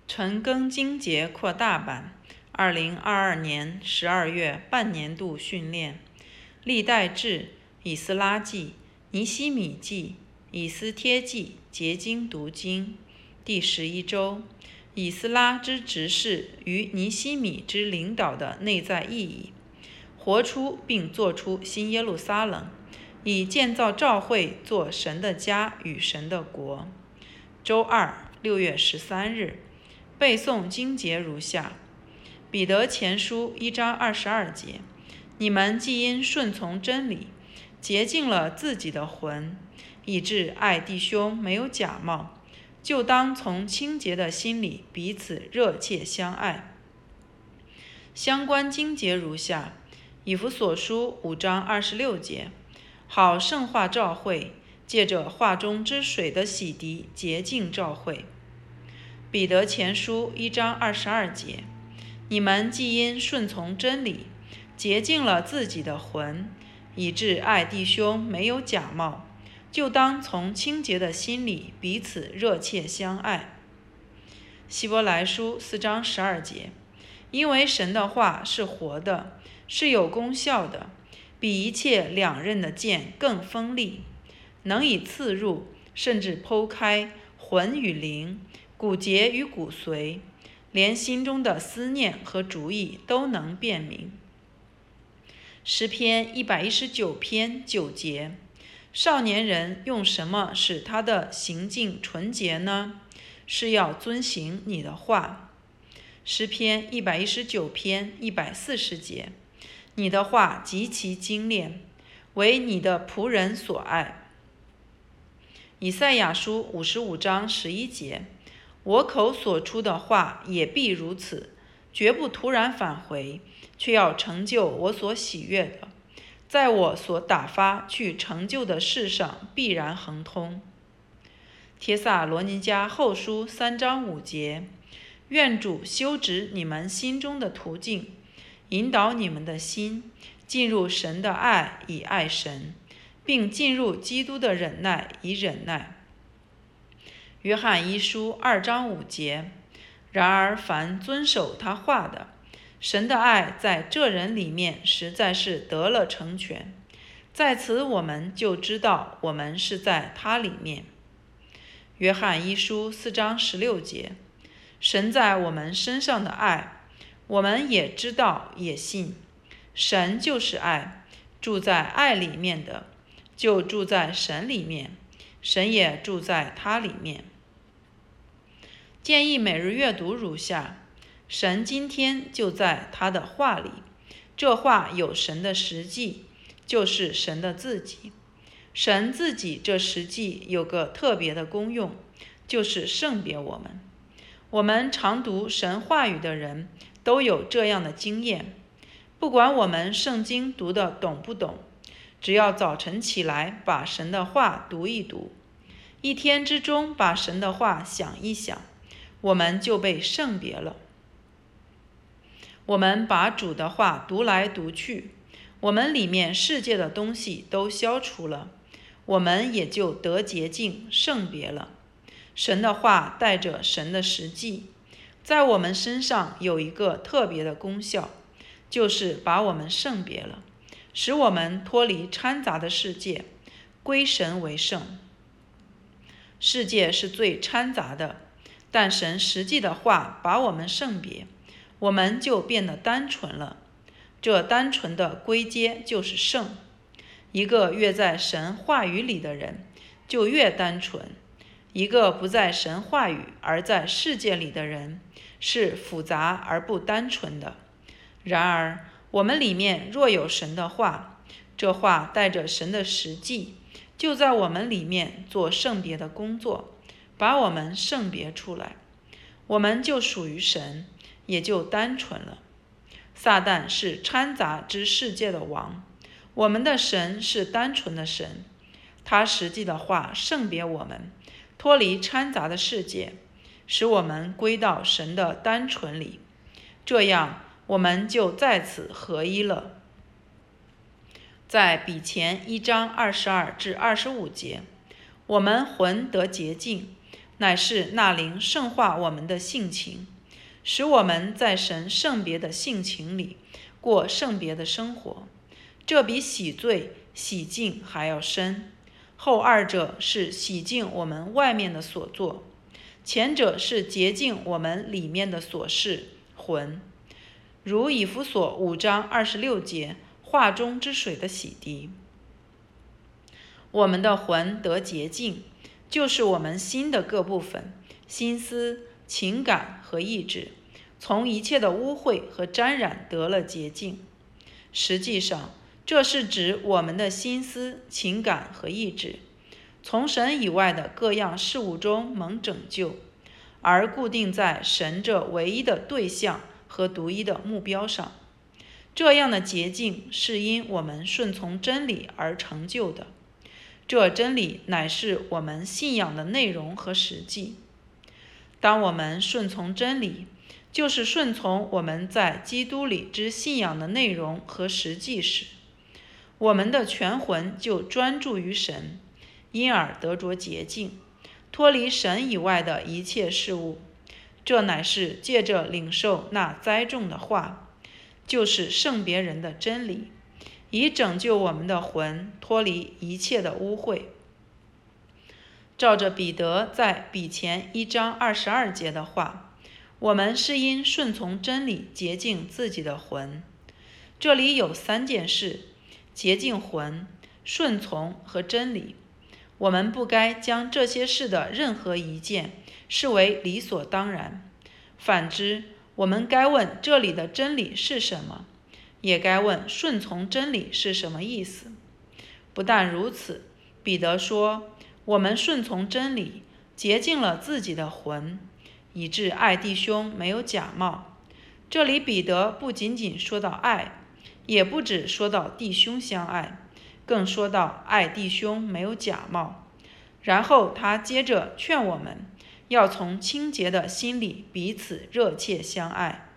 陈庚经节扩大版2022年12月半年度训练历代志、以斯拉记、尼希米记、以斯帖记结经读经第11周，以斯拉之执事与尼希米之领导的内在意义，活出并做出新耶路撒冷，以建造教会做神的家与神的国。周二6月13日，背诵经节如下：彼得前书1章22节，你们既因顺从真理，洁净了自己的魂，以致爱弟兄没有假冒，就当从清洁的心里彼此热切相爱。相关经节如下：以弗所书5章26节，好圣化教会，借着化中之水的洗涤洁净教会。彼得前书1章22节，你们既因顺从真理，洁净了自己的魂，以致爱弟兄没有假冒，就当从清洁的心里彼此热切相爱。希伯来书4章12节，因为神的话是活的，是有功效的，比一切两刃的剑更锋利，能以刺入，甚至剖开魂与灵，骨节与骨髓，连心中的思念和主意都能辨明。诗篇119篇9节，少年人用什么使他的行径纯洁呢？是要遵行你的话。诗篇119篇140节，你的话极其精炼，为你的仆人所爱。以赛亚书55章11节，我口所出的话也必如此，绝不突然返回，却要成就我所喜悦的，在我所打发去成就的事上必然亨通。帖撒罗尼迦后书3章5节，愿主修直你们心中的途径，引导你们的心进入神的爱以爱神，并进入基督的忍耐以忍耐。约翰一书2章5节，然而凡遵守他话的，神的爱在这人里面实在是得了成全，在此我们就知道我们是在他里面。约翰一书4章16节，神在我们身上的爱，我们也知道也信。神就是爱，住在爱里面的，就住在神里面，神也住在他里面。建议每日阅读如下：神今天就在他的话里，这话有神的实际，就是神的自己。神自己这实际有个特别的功用，就是圣别我们。我们常读神话语的人都有这样的经验，不管我们圣经读得懂不懂，只要早晨起来把神的话读一读，一天之中把神的话想一想，我们就被圣别了。我们把主的话读来读去，我们里面世界的东西都消除了，我们也就得洁净圣别了。神的话带着神的实际，在我们身上有一个特别的功效，就是把我们圣别了，使我们脱离掺杂的世界，归神为圣。世界是最掺杂的，但神实际的话把我们圣别，我们就变得单纯了。这单纯的归结就是圣。一个越在神话语里的人，就越单纯；一个不在神话语而在世界里的人，是复杂而不单纯的。然而，我们里面若有神的话，这话带着神的实际，就在我们里面做圣别的工作，把我们圣别出来，我们就属于神，也就单纯了。撒旦是掺杂之世界的王，我们的神是单纯的神，他实际的话圣别我们，脱离掺杂的世界，使我们归到神的单纯里，这样我们就在此合一了。在彼前1章22至25节，我们魂得洁净， 乃是那灵圣化我们的性情，使我们在神圣别的性情里过圣别的生活。这比洗罪、洗净还要深。后二者是洗净我们外面的所作，前者是洁净我们里面的所事，魂。如以弗所5章26节话中之水的洗涤。我们的魂得洁净，就是我们心的各部分，心思、情感和意志，从一切的污秽和沾染得了洁净。实际上，这是指我们的心思、情感和意志，从神以外的各样事物中蒙拯救，而固定在神这唯一的对象和独一的目标上。这样的洁净是因我们顺从真理而成就的，这真理乃是我们信仰的内容和实际。当我们顺从真理，就是顺从我们在基督里之信仰的内容和实际时，我们的全魂就专注于神，因而得着洁净，脱离神以外的一切事物。这乃是借着领受那栽种的话，就是圣别人的真理，以拯救我们的魂脱离一切的污秽。照着彼得在彼前1章22节的话，我们是因顺从真理洁净自己的魂。这里有3件事：洁净魂、顺从和真理。我们不该将这些事的任何一件视为理所当然，反之，我们该问这里的真理是什么，也该问顺从真理是什么意思。不但如此，彼得说，我们顺从真理，洁净了自己的魂，以致爱弟兄没有假冒。这里彼得不仅仅说到爱，也不只说到弟兄相爱，更说到爱弟兄没有假冒。然后他接着劝我们要从清洁的心里彼此热切相爱。